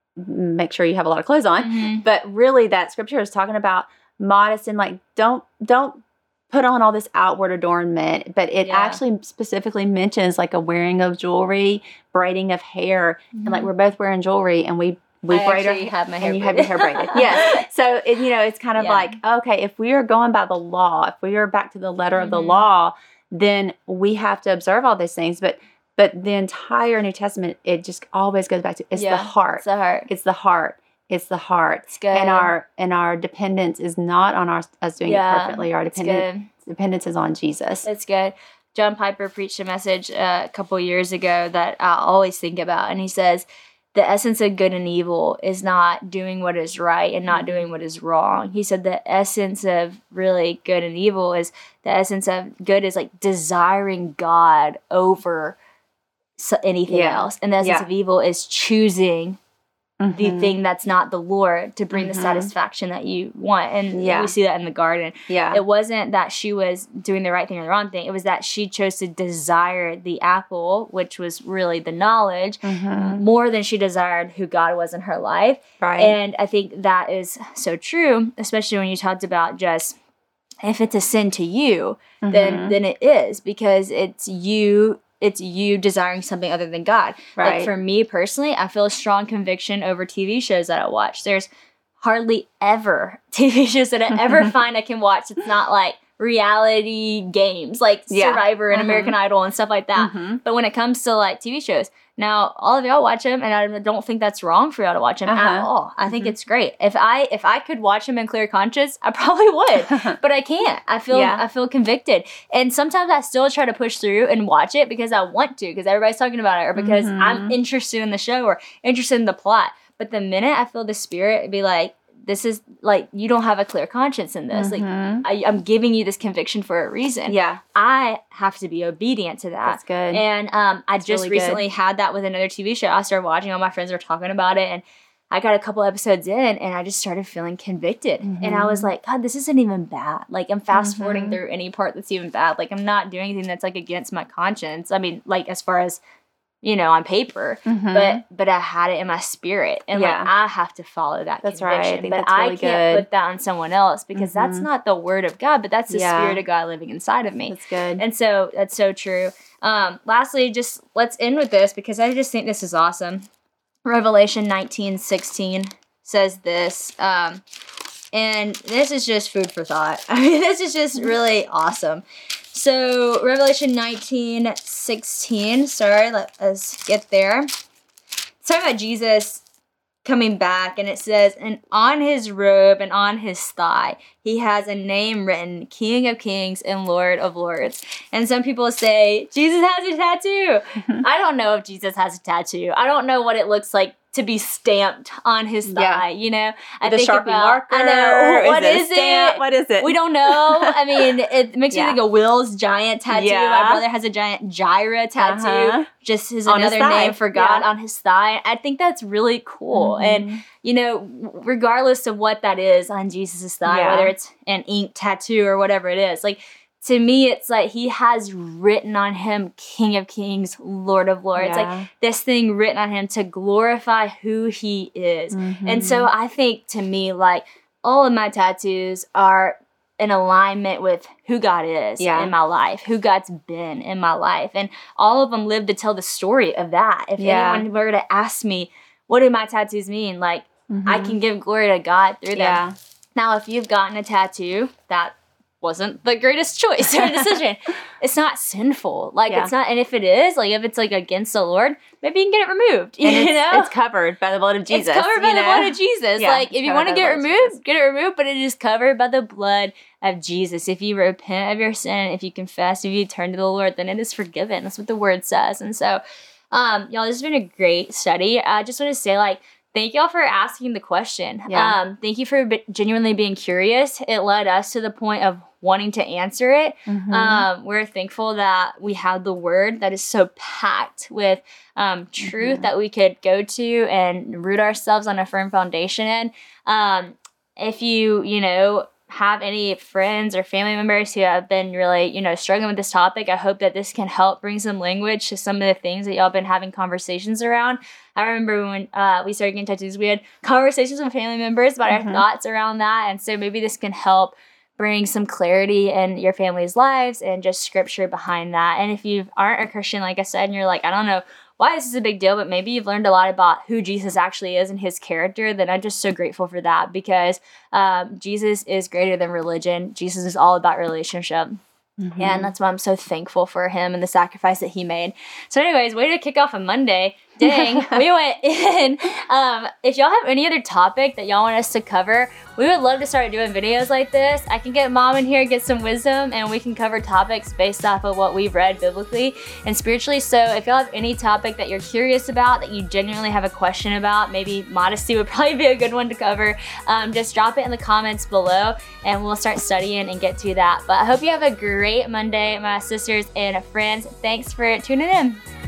make sure you have a lot of clothes on. Mhm. But really that scripture is talking about modest and like don't don't put on all this outward adornment, but it Yeah. actually specifically mentions like a wearing of jewelry, braiding of hair, and like we're both wearing jewelry and we we I braid our actually have my hair and you have your hair braided. Yes. So, it, you know, it's kind of Yeah. like, okay, if we are going by the law, if we are back to the letter of the Mhm. law, then we have to observe all those things. But but the entire New Testament, it just always goes back to it's Yeah, the heart. It's the heart. It's the heart. It's the heart. It's good. And our and our dependence is not on our, us doing Yeah, it perfectly. Our It's dependence good. dependence is on Jesus. It's good. John Piper preached a message uh, a couple years ago that I always think about, and he says, the essence of good and evil is not doing what is right and not doing what is wrong. He said the essence of really good and evil is the essence of good is like desiring God over so anything Yeah. else. And the essence Yeah. of evil is choosing Mhm. the thing that's not the Lord to bring Mhm. the satisfaction that you want. And Yeah. we see that in the garden. Yeah. It wasn't that she was doing the right thing or the wrong thing. It was that she chose to desire the apple, which was really the knowledge, Mhm. more than she desired who God was in her life. Right. And I think that is so true, especially when you talked about just if it's a sin to you, then Mhm. then it is, because it's you it's you desiring something other than God. Like Right. for me personally, I feel a strong conviction over T V shows that I watch. There's hardly ever T V shows that I ever find I can watch. It's not like reality games like Yeah. Survivor and Mhm. American Idol and stuff like that. Mhm. But when it comes to like T V shows, now all of y'all watch them, and I don't think that's wrong for y'all to watch them at Uh-huh. all. I think Mhm. it's great. If I if I could watch them in clear conscience, I probably would, but I can't. I feel Yeah. I feel convicted, and sometimes I still try to push through and watch it because I want to, because everybody's talking about it, or because Mhm. I'm interested in the show or interested in the plot. But the minute I feel the Spirit be like, this is like, you don't have a clear conscience in this. Mhm. Like I, I'm giving you this conviction for a reason. Yeah. I have to be obedient to that. That's good. And um, I just really good. recently had that with another T V show. I started watching, all my friends were talking about it, and I got a couple episodes in, and I just started feeling convicted. And I was like, God, this isn't even bad. Like, I'm fast forwarding Mhm. through any part that's even bad. Like, I'm not doing anything that's like against my conscience. I mean, like, as far as, you know, on paper, Mhm. but but I had it in my spirit, and Yeah. like I have to follow that That's right. I conviction. think but that's I really can't good. put that on someone else, because that's Mhm. not the word of God, but that's the Yeah. Spirit of God living inside of me. That's good. And so that's so true. Um, lastly, just let's end with this, because I just think this is awesome. Revelation nineteen sixteen says this, um, and this is just food for thought. I mean, this is just really awesome. So Revelation nineteen sixteen, sorry, let us get there. It's talking about Jesus coming back, and it says, and on his robe and on his thigh, he has a name written, King of Kings and Lord of Lords. And some people say, Jesus has a tattoo. I don't know if Jesus has a tattoo. I don't know what it looks like to be stamped on his thigh, Yeah. you know? I The think Sharpie about, marker. I know, what it a is stamp? it? What is it? We don't know. I mean, it makes Yeah. me think of Will's giant tattoo. Yeah. My brother has a giant Gyra tattoo, Uh-huh. just is On his another thigh. name for God Yeah. on his thigh. I think that's really cool. Mhm. And, you know, regardless of what that is on Jesus' thigh, Yeah. whether it's an ink tattoo or whatever it is, like, to me, it's like he has written on him King of Kings, Lord of Lords. Yeah. Like this thing written on him to glorify who he is. Mhm. And so I think, to me, like, all of my tattoos are in alignment with who God is Yeah. in my life, who God's been in my life. And all of them live to tell the story of that. If Yeah. anyone were to ask me, what do my tattoos mean? Like, I Mhm. can give glory to God through them. Yeah. Now, if you've gotten a tattoo that wasn't the greatest choice or decision, it's not sinful. Like, Yeah. it's not, and if it is, like, if it's like against the Lord, maybe you can get it removed. You And it's, know? it's covered by the blood of Jesus. It's covered by you the know? blood of Jesus. Yeah, Like, it's if you covered want to by the get it blood of removed, Jesus. get it removed, but it is covered by the blood of Jesus. If you repent of your sin, if you confess, if you turn to the Lord, then it is forgiven. That's what the word says. And so, um, y'all, this has been a great study. I just want to say, like, thank y'all for asking the question. Yeah. Um, thank you for be- genuinely being curious. It led us to the point of wanting to answer it. Mhm. Um, we're thankful that we have the word that is so packed with um, truth Mhm. that we could go to and root ourselves on a firm foundation in. Um, if you, you know, have any friends or family members who have been really, you know, struggling with this topic, I hope that this can help bring some language to some of the things that y'all been having conversations around. I remember when uh, we started getting tattoos, we had conversations with family members about Mhm. our thoughts around that. And so maybe this can help bring some clarity in your family's lives and just scripture behind that. And if you aren't a Christian, like I said, and you're like, I don't know why this is a big deal, but maybe you've learned a lot about who Jesus actually is and his character, then I'm just so grateful for that, because um, Jesus is greater than religion. Jesus is all about relationship. Mhm. And that's why I'm so thankful for him and the sacrifice that he made. So anyways, way to kick off a Monday. dang, we went in. Um, if y'all have any other topic that y'all want us to cover, we would love to start doing videos like this. I can get mom in here, get some wisdom, and we can cover topics based off of what we've read biblically and spiritually. So if y'all have any topic that you're curious about, that you genuinely have a question about, maybe modesty would probably be a good one to cover, um, just drop it in the comments below and we'll start studying and get to that. But I hope you have a great Monday, my sisters and friends. Thanks for tuning in.